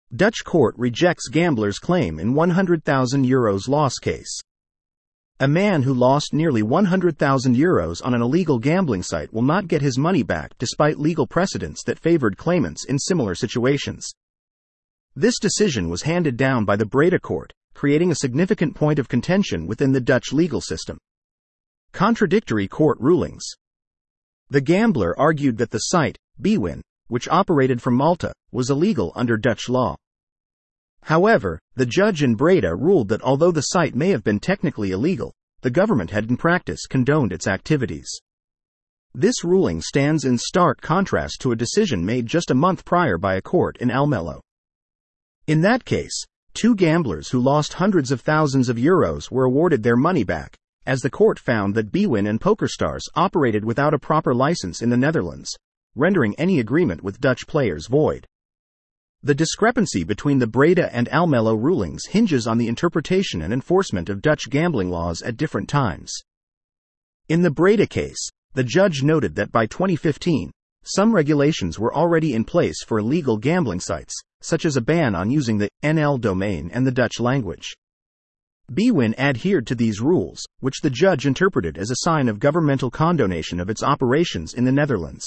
Dutch court rejects gambler's claim in €100,000 loss case. A man who lost nearly €100,000 on an illegal gambling site will not get his money back despite legal precedents that favored claimants in similar situations. This decision was handed down by the Breda Court, creating a significant point of contention within the Dutch legal system. Contradictory court rulings. The gambler argued that the site, bwin, which operated from Malta, was illegal under Dutch law. However, the judge in Breda ruled that although the site may have been technically illegal, the government had in practice condoned its activities. This ruling stands in stark contrast to a decision made just a month prior by a court in Almelo. In that case, two gamblers who lost hundreds of thousands of euros were awarded their money back, as the court found that bwin and PokerStars operated without a proper license in the Netherlands, rendering any agreement with Dutch players void. The discrepancy between the Breda and Almelo rulings hinges on the interpretation and enforcement of Dutch gambling laws at different times. In the Breda case, the judge noted that by 2015, some regulations were already in place for illegal gambling sites, such as a ban on using the NL domain and the Dutch language. bwin adhered to these rules, which the judge interpreted as a sign of governmental condonation of its operations in the Netherlands.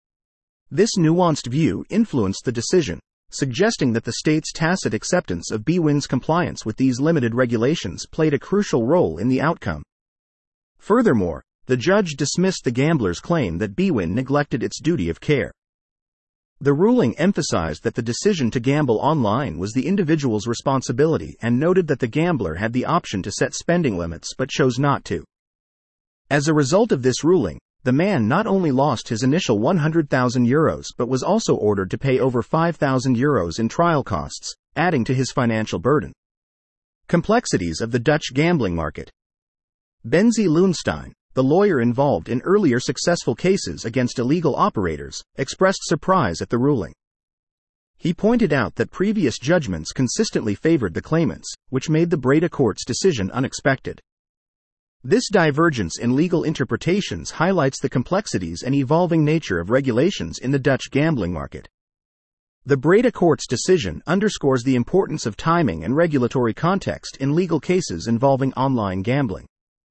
This nuanced view influenced the decision, suggesting that the state's tacit acceptance of bwin's compliance with these limited regulations played a crucial role in the outcome. Furthermore, the judge dismissed the gambler's claim that bwin neglected its duty of care. The ruling emphasized that the decision to gamble online was the individual's responsibility and noted that the gambler had the option to set spending limits but chose not to. As a result of this ruling, the man not only lost his initial €100,000 but was also ordered to pay over €5,000 in trial costs, adding to his financial burden. Complexities of the Dutch gambling market. Benzie Loenstein, the lawyer involved in earlier successful cases against illegal operators, expressed surprise at the ruling. He pointed out that previous judgments consistently favored the claimants, which made the Breda Court's decision unexpected. This divergence in legal interpretations highlights the complexities and evolving nature of regulations in the Dutch gambling market. The Breda Court's decision underscores the importance of timing and regulatory context in legal cases involving online gambling.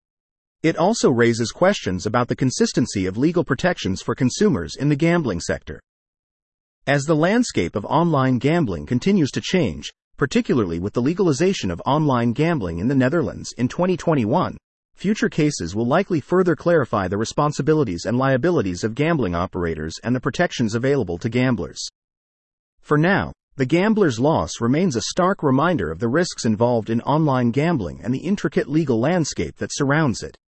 It also raises questions about the consistency of legal protections for consumers in the gambling sector. As the landscape of online gambling continues to change, particularly with the legalization of online gambling in the Netherlands in 2021, future cases will likely further clarify the responsibilities and liabilities of gambling operators and the protections available to gamblers. For now, the gambler's loss remains a stark reminder of the risks involved in online gambling and the intricate legal landscape that surrounds it.